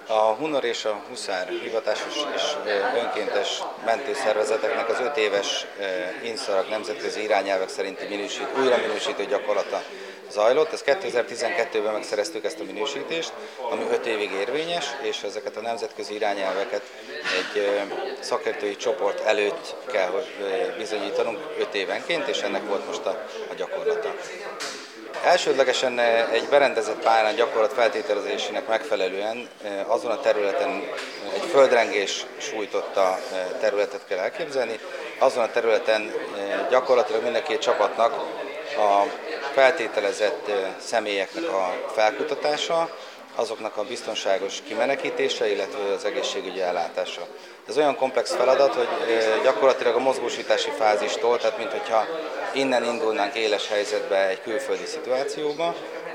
A Hunor és a Huszár hivatásos és önkéntes mentőszervezeteknek az 5 éves INSZARAG nemzetközi irányelvek szerinti újra minősítő gyakorlata zajlott. Ez 2012-ben megszereztük ezt a minősítést, ami 5 évig érvényes, és ezeket a nemzetközi irányelveket egy szakértői csoport előtt kell bizonyítanunk 5 évenként, és ennek volt most a gyakorlata. Elsődlegesen egy berendezett pályán gyakorlat feltételezésének megfelelően azon a területen egy földrengés sújtotta területet kell elképzelni. Azon a területen gyakorlatilag mind a két csapatnak a feltételezett személyeknek a felkutatása, azoknak a biztonságos kimenekítése, illetve az egészségügyi ellátása. Ez olyan komplex feladat, hogy gyakorlatilag a mozgósítási fázistól, tehát minthogyha innen indulnánk éles helyzetbe egy külföldi szituációba,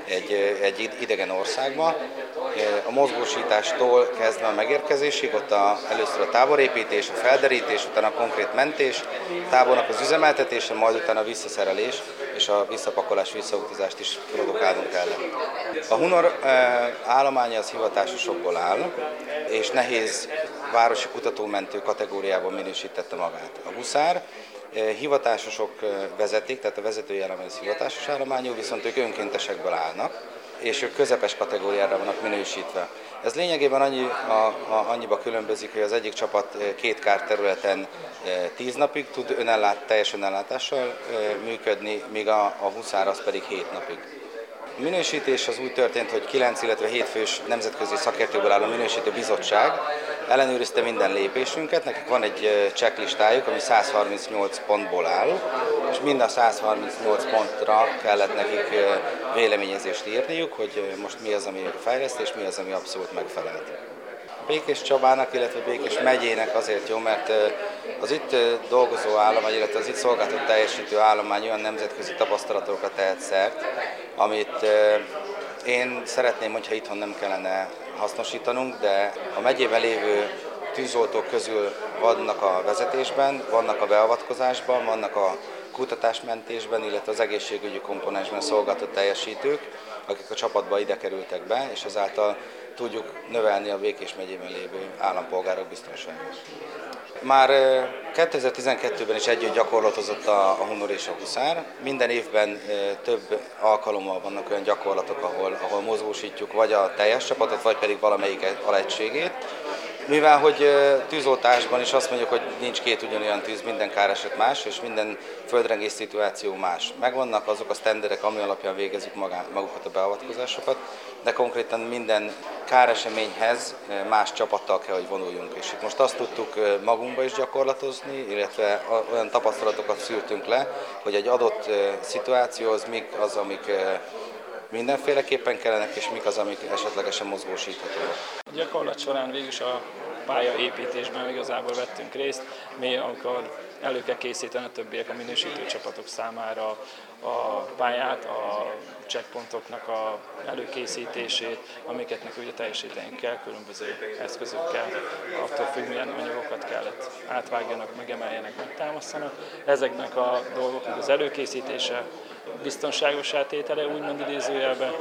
egy idegen országba, a mozgósítástól kezdve a megérkezésig, ott először a táborépítés, a felderítés, utána a konkrét mentés, a tábornak az üzemeltetése, majd utána a visszaszerelés és a visszapakolás, visszautazást is produkálnunk kellett. A Hunor állománya az hivatásosokból áll, és nehéz városi kutatómentő kategóriában minősítette magát. A Huszár hivatásosok vezetik, tehát a vezetői állomány az hivatásos állományú, viszont ők önkéntesekből állnak, és ők közepes kategóriára vannak minősítve. Ez lényegében annyiba különbözik, hogy az egyik csapat 2 kárterületen 10 napig tud teljes önellátással működni, míg a Huszár az pedig 7 napig. A minősítés az úgy történt, hogy 9, illetve 7 fős nemzetközi szakértőből álló minősítő bizottság ellenőrizte minden lépésünket, nekik van egy checklistájuk, ami 138 pontból áll, és mind a 138 pontra kellett nekik véleményezést írniuk, hogy most mi az, ami fejlesztés, mi az, ami abszolút megfelelt. Békés Csabának, illetve Békés megyének azért jó, mert az itt dolgozó állomány, illetve az itt szolgáltatott teljesítő állomány olyan nemzetközi tapasztalatokra tehet szert, amit én szeretném, hogyha itthon nem kellene hasznosítanunk, de a megyében lévő tűzoltók közül vannak a vezetésben, vannak a beavatkozásban, vannak a kutatásmentésben, illetve az egészségügyi komponensben szolgáltatott teljesítők, akik a csapatba ide kerültek be, és ezáltal tudjuk növelni a Békés megyében lévő állampolgárok biztonságát. Már 2012-ben is együtt gyakorlatozott a Hunor és a Huszár. Minden évben több alkalommal vannak olyan gyakorlatok, ahol mozgósítjuk vagy a teljes csapatot, vagy pedig valamelyik alegységét. Mivel hogy tűzoltásban is azt mondjuk, hogy nincs 2 ugyanolyan tűz, minden káreset más, és minden földrengés szituáció más. Megvannak azok a sztenderek, ami alapján végezzük magukat a beavatkozásokat, de konkrétan minden káreseményhez más csapattal kell, hogy vonuljunk. És itt most azt tudtuk magunkba is gyakorlatozni, illetve olyan tapasztalatokat szűrtünk le, hogy egy adott szituációhoz mik az, amik mindenféleképpen kellenek, és mik az, amik esetlegesen mozgósíthatóak. A gyakorlat során végül is a pályaépítésben igazából vettünk részt, mi amikor elő kell készíteni a többiek a minősítő csapatok számára a pályát, a checkpontoknak a előkészítését, amiket nekünk ugye teljesíteni kell, különböző eszközökkel, attól függ, milyen anyagokat kellett átvágjanak, megemeljenek, megtámasztanak. Ezeknek a dolgoknak az előkészítése, biztonságos átétele, úgymond idézőjelben,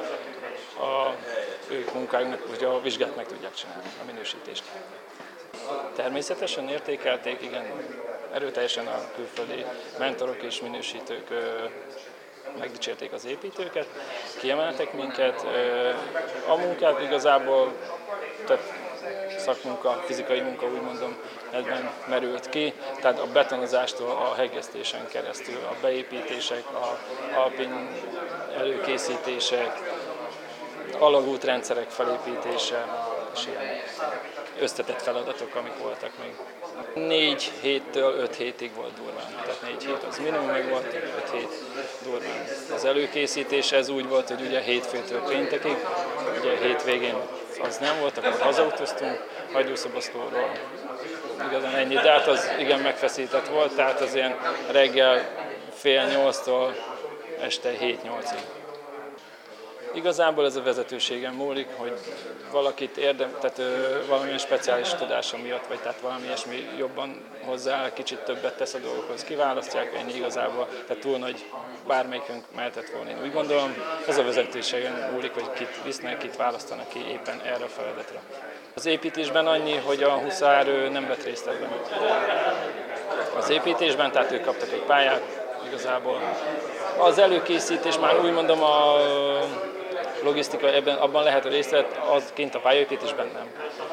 ők munkájuknak ugye a vizsgát meg tudják csinálni, a minősítést. Természetesen értékelték, igen, erőteljesen a külföldi mentorok és minősítők megdicsérték az építőket, kiemeltek minket. A munkát igazából több szakmunka, fizikai munka, úgy mondom, ebben merült ki, tehát a betonozástól a hegesztésen keresztül, a beépítések, a alpin előkészítések, alagútrendszerek felépítése, és ilyen összetett feladatok, amik voltak még. 4 héttől 5 hétig volt durván, tehát 4 hét az minimum meg volt, 5 hét durván. Az előkészítés ez úgy volt, hogy ugye hétfőtől péntekig, ugye hétvégén az nem volt, akkor hazautaztunk Hajdúszoboszlóról. Igazán ennyi, de hát az igen megfeszített volt, tehát az ilyen reggel fél 8-tól este 7-8-ig. Igazából ez a vezetőségen múlik, hogy valakit tehát valamilyen speciális tudása miatt, vagy tehát valami ilyesmi jobban hozzááll, kicsit többet tesz a dolgokhoz, kiválasztják, ennyi igazából, tehát túl nagy bármelyikünk mehetett volna, én úgy gondolom. Ez a vezetőségen múlik, hogy kit visznek, kit választanak ki éppen erre a feladatra. Az építésben annyi, hogy a huszárerő nem vett részt ebben. Az építésben, tehát ők kaptak egy pályát igazából. Az előkészítés már úgy mondom, a logisztika abban lehet, hogy részt vett, az kint a pályaépítésben nem.